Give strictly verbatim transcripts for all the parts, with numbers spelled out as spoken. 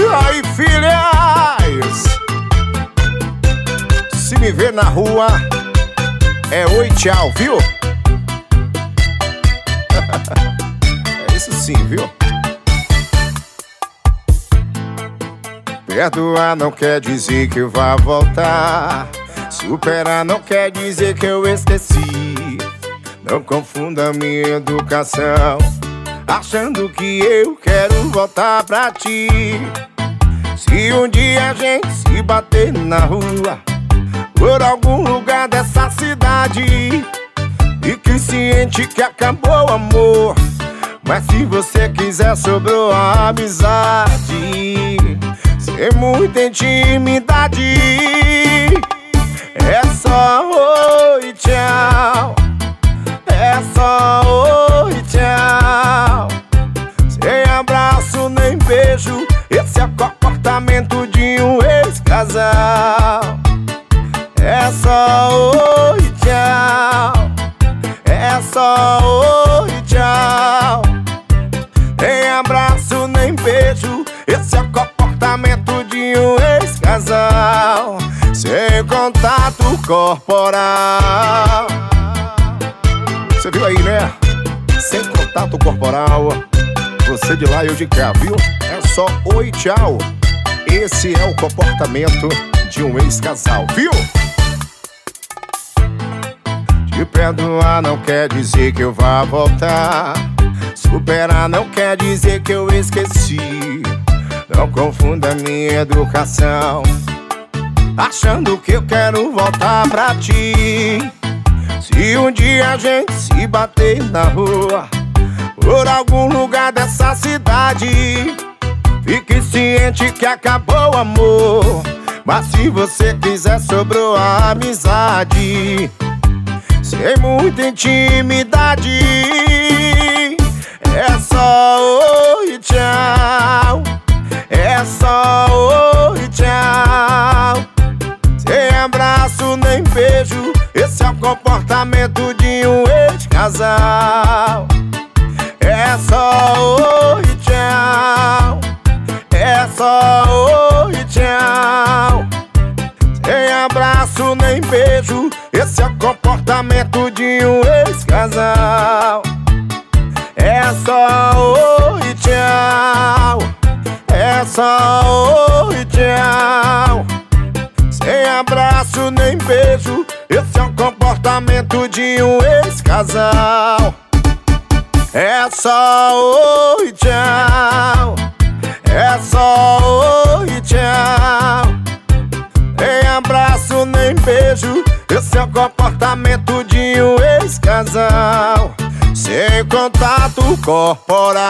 aí, filhas, se me ver na rua é oi, tchau, viu? É isso sim, viu? Perdoar não quer dizer que eu vá voltar. Superar não quer dizer que eu esqueci. Não confunda minha educação achando que eu quero voltar pra ti. Se um dia a gente se bater na rua, por algum lugar dessa cidade, fique ciente que acabou o amor, mas se você quiser sobrou a amizade. Sem muita intimidade, é só oi, tchau. É só oi, tchau. Sem abraço nem beijo, esse é o comportamento de um ex-casal. É só oi, tchau. É só oi, tchau. Nem abraço nem beijo, esse é o comportamento de um ex-casal. Sem contato corporal. Você viu aí, né? Sem contato corporal. Você de lá e eu de cá, viu? É só oi, tchau. Esse é o comportamento de um ex-casal, viu? Te perdoar não quer dizer que eu vá voltar. Superar não quer dizer que eu esqueci. Não confunda minha educação achando que eu quero voltar pra ti. Se um dia a gente se bater na rua, por algum lugar dessa cidade, fique ciente que acabou o amor, mas se você quiser sobrou a amizade. Sem muita intimidade, é só oi, tchau. É só oi, tchau. Sem abraço nem beijo, esse é o comportamento de um ex-casal. É só oi, tchau. É só oi, tchau. Sem abraço nem beijo, esse é o comportamento de um ex-casal. É só oi, tchau. É só oi, tchau. Sem abraço nem beijo, esse é o comportamento de um ex-casal. É só oi, tchau. É só oi, tchau. Nem abraço nem beijo, esse é o comportamento de um ex-casal. Sem contato corporal.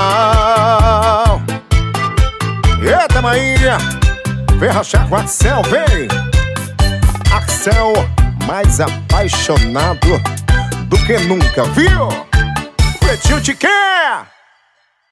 Eita, maninha, vem rachar com a Axel, vem. Axel, mais apaixonado do que nunca, viu? O Pretinho te quer.